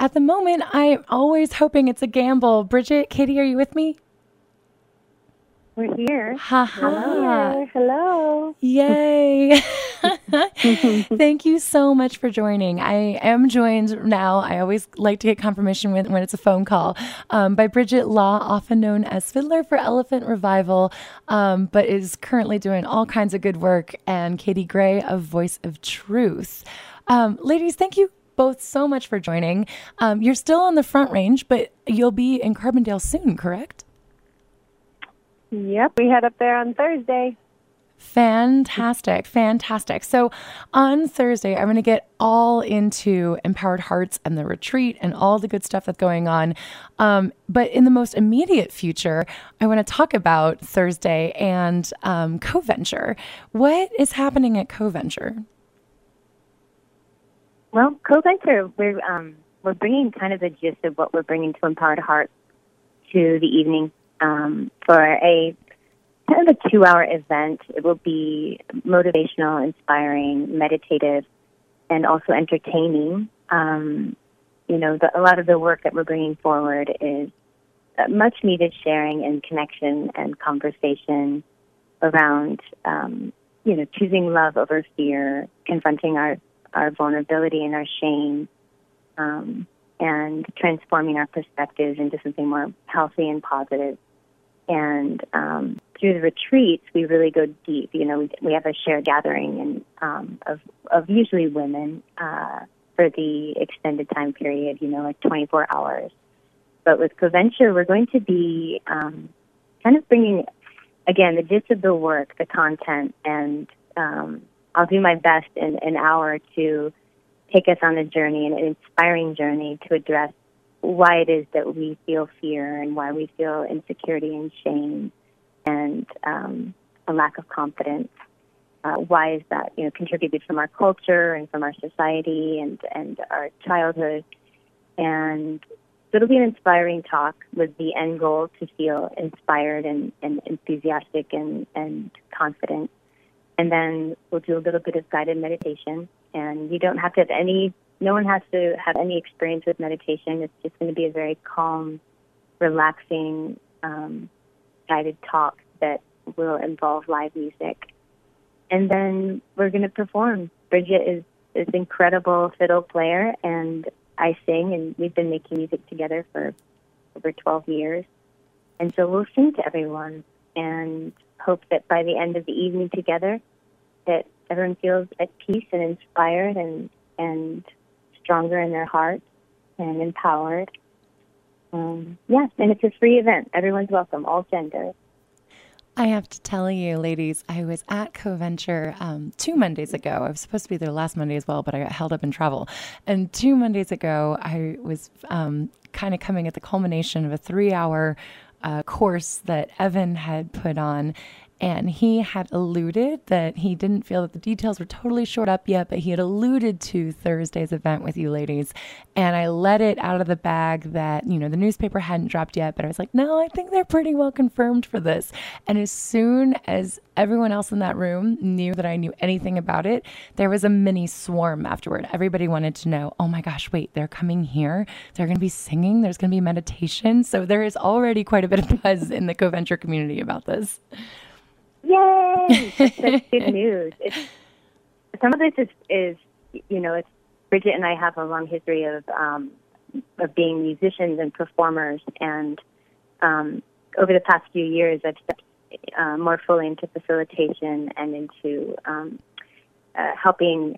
At the moment, I'm always hoping it's a gamble. Bridget, Katie, are you with me? We're here. Ha ha. Hello. Yay. Thank you so much for joining. I am joined now. I always like to get confirmation when it's a phone call by Bridget Law, often known as Fiddler for Elephant Revival, but is currently doing all kinds of good work, and Katie Gray of Voice of Truth. Ladies, thank you both so much for joining. You're still on the Front Range, but you'll be in Carbondale soon, correct? Yep, we head up there on Thursday. Fantastic. So on Thursday, I'm going to get all into Empowered Hearts and the retreat and all the good stuff that's going on. But in the most immediate future, I want to talk about Thursday and CoVenture. What is happening at CoVenture? Well, CoVenture, we're bringing kind of the gist of what we're bringing to Empowered Hearts to the evening for a kind of a 2-hour event. It will be motivational, inspiring, meditative, and also entertaining. A lot of the work that we're bringing forward is much needed sharing and connection and conversation around, choosing love over fear, confronting our vulnerability and our shame, and transforming our perspectives into something more healthy and positive. And through the retreats, we really go deep. We have a shared gathering of usually women for the extended time period, like 24 hours. But with CoVenture, we're going to be kind of bringing, again, the gist of the work, the content, and I'll do my best in an hour to take us on a journey, an inspiring journey to address why it is that we feel fear and why we feel insecurity and shame and a lack of confidence. Why is that, contributed from our culture and from our society and our childhood. And so it'll be an inspiring talk with the end goal to feel inspired and enthusiastic and confident. And then we'll do a little bit of guided meditation. And you don't have to have no one has to have any experience with meditation. It's just going to be a very calm, relaxing, guided talk that will involve live music. And then we're going to perform. Bridget is this incredible fiddle player, and I sing, and we've been making music together for over 12 years. And so we'll sing to everyone and hope that by the end of the evening together, that everyone feels at peace and inspired and stronger in their hearts and empowered. And it's a free event. Everyone's welcome, all genders. I have to tell you, ladies, I was at CoVenture 2 Mondays ago. I was supposed to be there last Monday as well, but I got held up in travel. And 2 Mondays ago, I was kind of coming at the culmination of a 3-hour course that Evan had put on. And he had alluded that he didn't feel that the details were totally shored up yet, but he had alluded to Thursday's event with you ladies. And I let it out of the bag that, the newspaper hadn't dropped yet, but I was like, no, I think they're pretty well confirmed for this. And as soon as everyone else in that room knew that I knew anything about it, there was a mini swarm afterward. Everybody wanted to know, oh my gosh, wait, they're coming here? They're going to be singing? There's going to be meditation? So there is already quite a bit of buzz in the CoVenture community about this. Yay! That's good news. Some of this is it's Bridget and I have a long history of being musicians and performers, and over the past few years, I've stepped more fully into facilitation and into helping,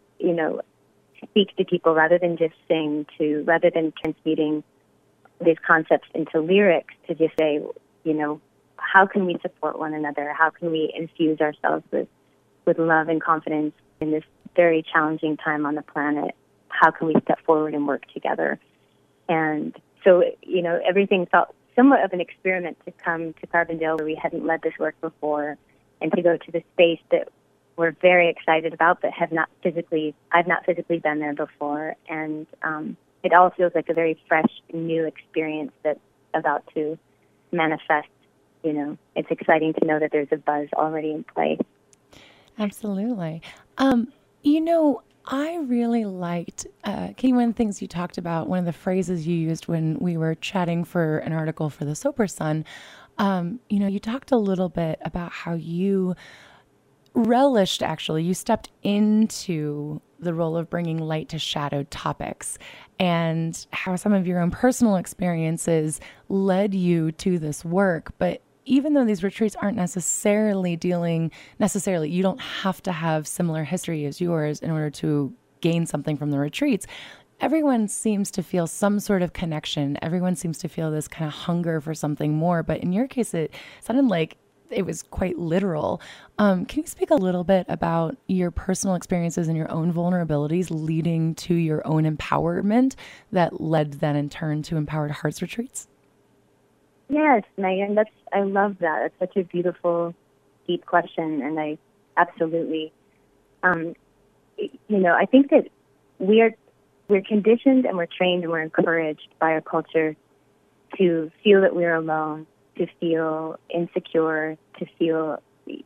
speak to people rather than just sing, rather than transmuting these concepts into lyrics, to just say, how can we support one another? How can we infuse ourselves with love and confidence in this very challenging time on the planet? How can we step forward and work together? And so, everything felt somewhat of an experiment to come to Carbondale, where we hadn't led this work before, and to go to the space that we're very excited about, but I've not physically been there before. And it all feels like a very fresh, new experience that's about to manifest. It's exciting to know that there's a buzz already in place. Absolutely. I really liked, Katie, one of the things you talked about, one of the phrases you used when we were chatting for an article for the Soper Sun, you talked a little bit about how you relished, actually, you stepped into the role of bringing light to shadowed topics and how some of your own personal experiences led you to this work. But even though these retreats aren't necessarily, you don't have to have similar history as yours in order to gain something from the retreats. Everyone seems to feel some sort of connection. Everyone seems to feel this kind of hunger for something more. But in your case, it sounded like it was quite literal. Can you speak a little bit about your personal experiences and your own vulnerabilities leading to your own empowerment that led then in turn to Empowered Hearts Retreats? Yes, Megan, I love that. It's such a beautiful, deep question, and I absolutely, I think that we're conditioned and we're trained and we're encouraged by our culture to feel that we're alone, to feel insecure, to feel,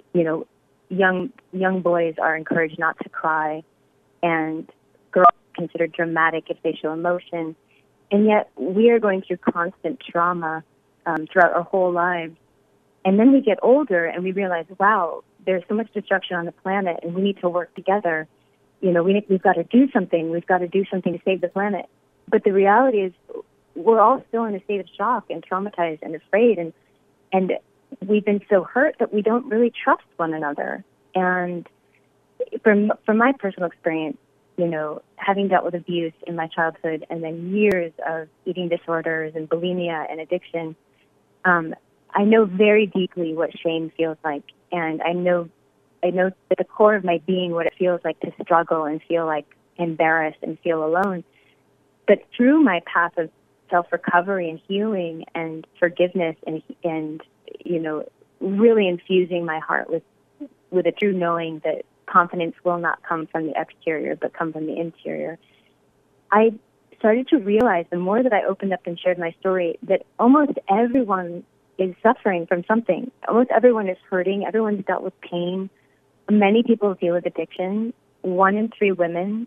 young boys are encouraged not to cry, and girls are considered dramatic if they show emotion, and yet we are going through constant trauma throughout our whole lives. And then we get older and we realize, wow, there's so much destruction on the planet and we need to work together. We've got to do something. We've got to do something to save the planet. But the reality is we're all still in a state of shock and traumatized and afraid. And we've been so hurt that we don't really trust one another. And from my personal experience, having dealt with abuse in my childhood and then years of eating disorders and bulimia and addiction, I know very deeply what shame feels like, and I know at the core of my being what it feels like to struggle and feel like embarrassed and feel alone. But through my path of self-recovery and healing and forgiveness and really infusing my heart with a true knowing that confidence will not come from the exterior but come from the interior, I started to realize the more that I opened up and shared my story that almost everyone is suffering from something. Almost everyone is hurting. Everyone's dealt with pain. Many people deal with addiction. 1 in 3 women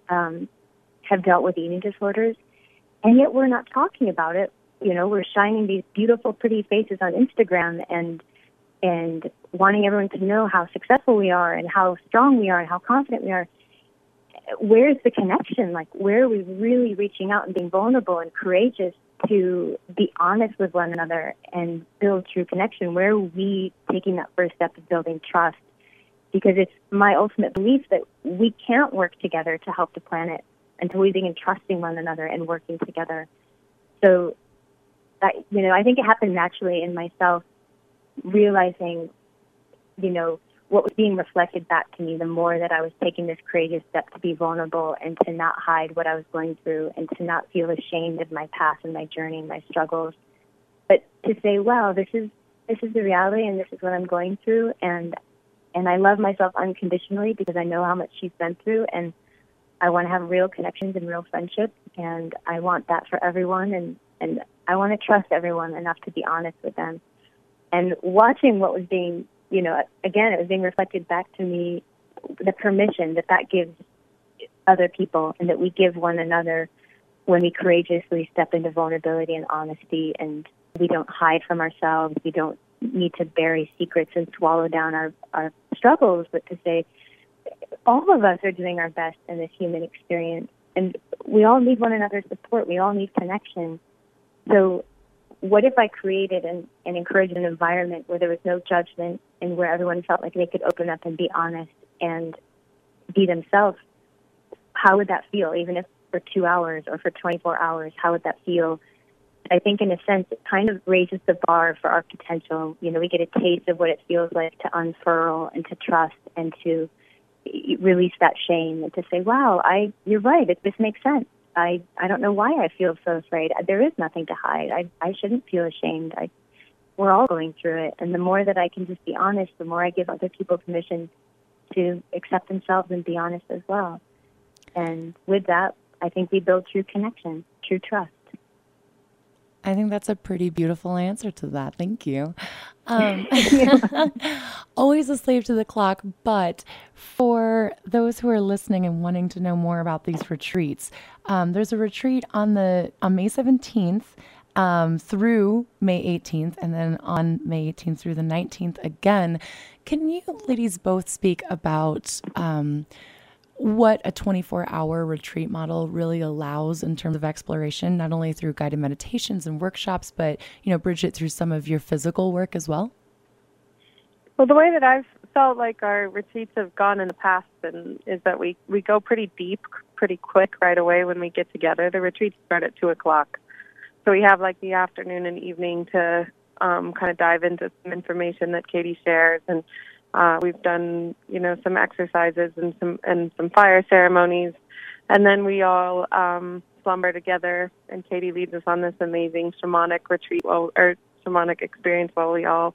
have dealt with eating disorders, and yet we're not talking about it. We're shining these beautiful, pretty faces on Instagram and wanting everyone to know how successful we are and how strong we are and how confident we are. Where's the connection? Like, where are we really reaching out and being vulnerable and courageous to be honest with one another and build true connection? Where are we taking that first step of building trust? Because it's my ultimate belief that we can't work together to help the planet until we begin trusting one another and working together. So, I think it happened naturally in myself, realizing, what was being reflected back to me the more that I was taking this courageous step to be vulnerable and to not hide what I was going through and to not feel ashamed of my past and my journey and my struggles, but to say, wow, this is the reality and this is what I'm going through, and I love myself unconditionally because I know how much she's been through, and I want to have real connections and real friendships, and I want that for everyone, and I want to trust everyone enough to be honest with them. And watching what was being, again, it was being reflected back to me, the permission that gives other people and that we give one another when we courageously step into vulnerability and honesty, and we don't hide from ourselves. We don't need to bury secrets and swallow down our struggles, but to say, all of us are doing our best in this human experience, and we all need one another's support. We all need connection. So what if I created and encouraged an environment where there was no judgment and where everyone felt like they could open up and be honest and be themselves? How would that feel? Even if for 2 hours or for 24 hours, how would that feel? I think in a sense it kind of raises the bar for our potential. We get a taste of what it feels like to unfurl and to trust and to release that shame and to say, wow, you're right, this makes sense. I don't know why I feel so afraid. There is nothing to hide. I shouldn't feel ashamed. We're all going through it. And the more that I can just be honest, the more I give other people permission to accept themselves and be honest as well. And with that, I think we build true connection, true trust. I think that's a pretty beautiful answer to that. Thank you. Um, always a slave to the clock, but for those who are listening and wanting to know more about these retreats, there's a retreat on May 17th through May 18th, and then on May 18th through the 19th again. Can you ladies both speak about what a 24-hour retreat model really allows in terms of exploration, not only through guided meditations and workshops, but, bridge it through some of your physical work as well? Well, the way that I've felt like our retreats have gone in the past is that we go pretty deep, pretty quick right away when we get together. The retreats start at 2 o'clock. So we have like the afternoon and evening to kind of dive into some information that Katie shares, and we've done, some exercises and some fire ceremonies, and then we all slumber together. And Katie leads us on this amazing shamanic retreat, or shamanic experience, while we all,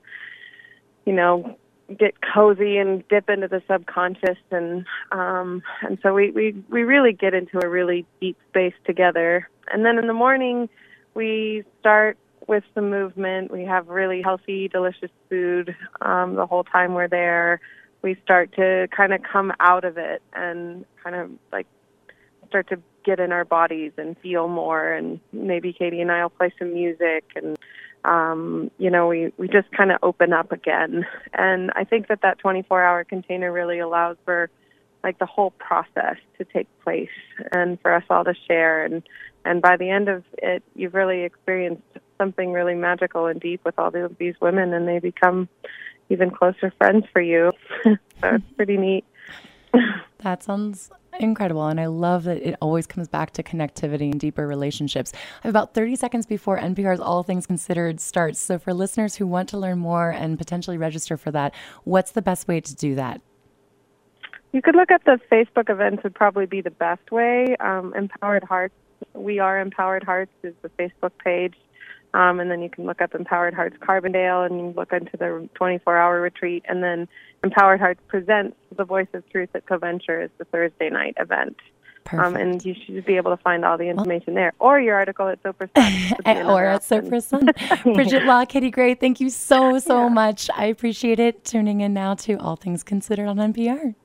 get cozy and dip into the subconscious, and so we really get into a really deep space together. And then in the morning, we start with some movement. We have really healthy, delicious food the whole time we're there. We start to kind of come out of it and kind of like start to get in our bodies and feel more. And maybe Katie and I will play some music, and we just kind of open up again. And I think that 24-hour container really allows for like the whole process to take place and for us all to share. And by the end of it, you've really experienced something really magical and deep with all these women, and they become even closer friends for you. So it's pretty neat. That sounds incredible. And I love that it always comes back to connectivity and deeper relationships. I have about 30 seconds before NPR's All Things Considered starts. So for listeners who want to learn more and potentially register for that, what's the best way to do that? You could look at the Facebook events would probably be the best way. Empowered Hearts, We Are Empowered Hearts is the Facebook page. And then you can look up Empowered Hearts Carbondale and you look into the 24-hour retreat. And then Empowered Hearts presents The Voice of Truth at CoVenture is the Thursday night event. Perfect. And you should be able to find all the information there, or your article at Sopra Sun. Or at Sopra Sun. Bridget Law, Katie Gray, thank you so much. I appreciate it. Tuning in now to All Things Considered on NPR.